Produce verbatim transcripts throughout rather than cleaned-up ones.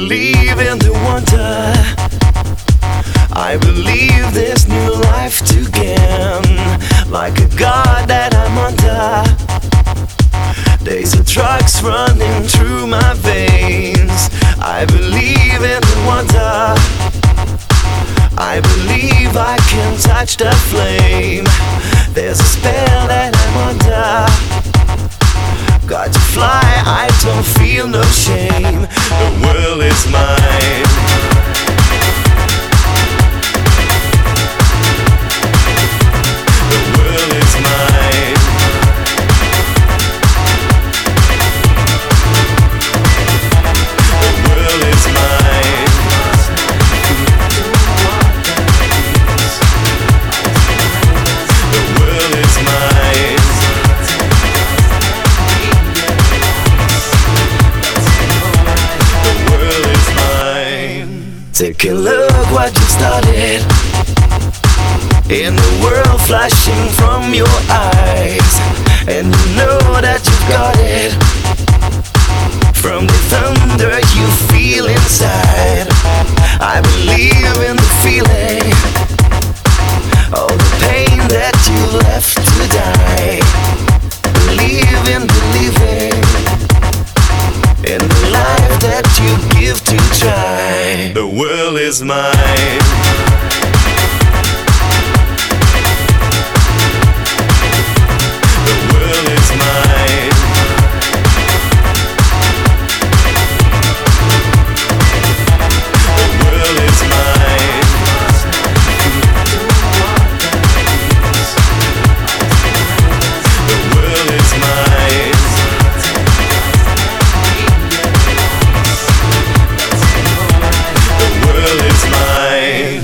believe in the wonder. I believe there's new life to gain. Like a god that I'm under. Days of drugs running through my veins. I believe in the wonder. I believe I can touch the flame. There's a spell that I'm under. Got to fly, I don't feel no shame. The world is mine. The world is mine. The world is mine. The world is mine. Take a look what you started. In the world flashing from your eyes. And you know that you've got it. From the thunder you feel inside. I believe in the feeling. All the pain that you left to die. Believe in believing. In the life that you give to try. The world is mine. The world is mine. The world is mine. The world is mine. The world is mine.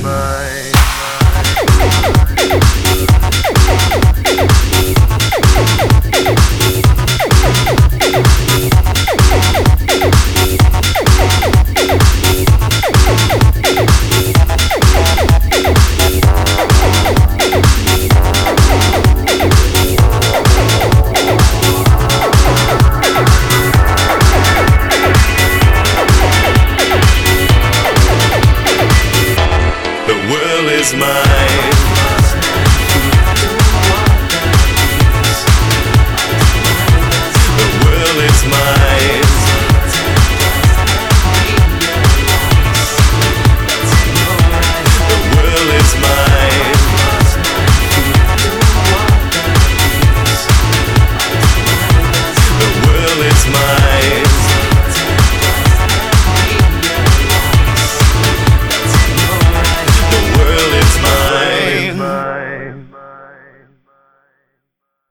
The world is mine.